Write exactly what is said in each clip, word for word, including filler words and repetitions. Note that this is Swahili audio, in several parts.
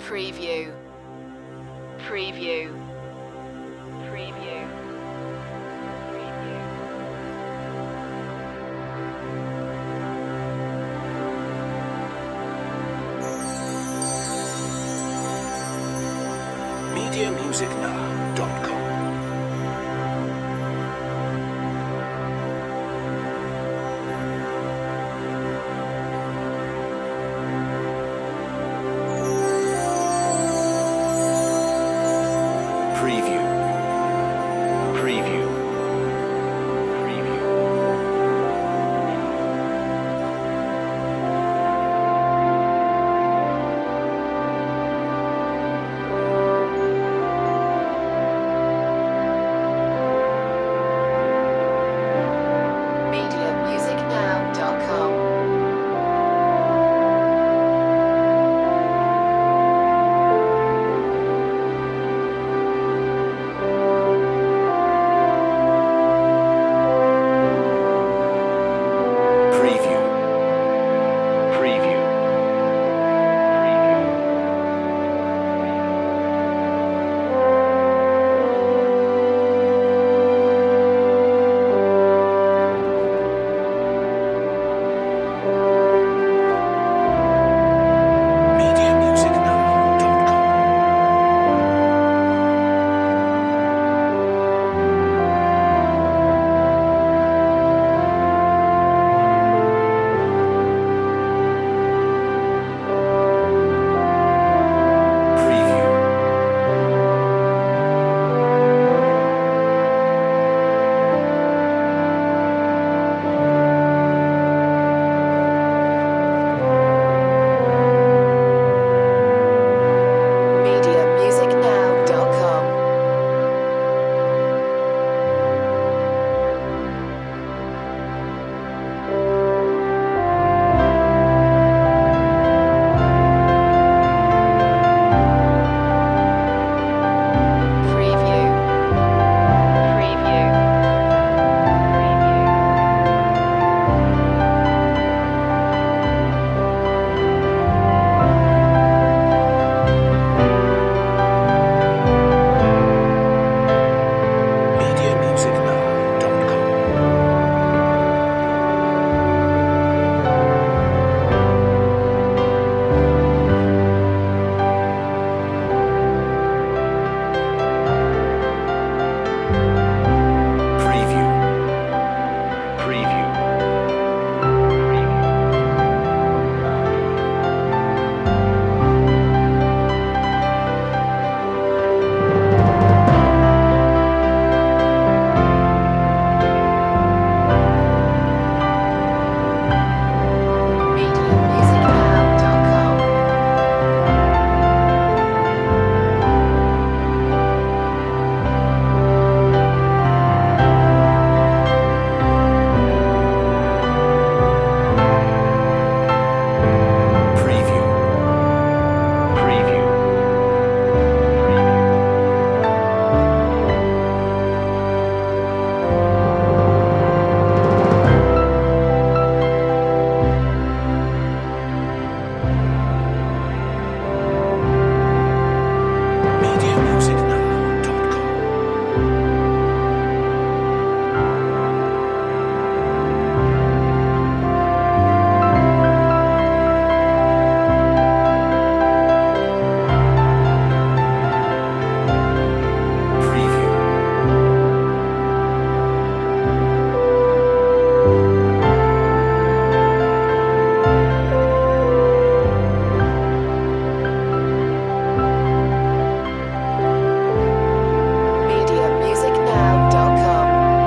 Preview. Preview. Preview. media music now dot com Preview. Preview. Preview. media music now dot com. Preview. Preview. Preview. media music now dot com Preview. media music now dot com. Preview. Preview. Preview. media music now dot com Preview. Preview. media music now dot com. Preview. Preview. media music now dot com Preview. media music now dot com.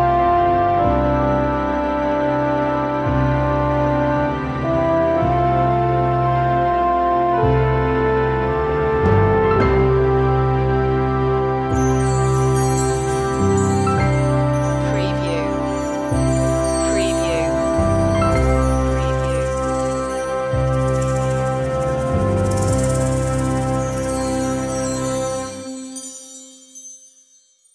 Preview. Preview. Preview.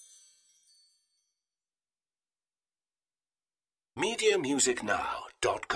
media music now dot com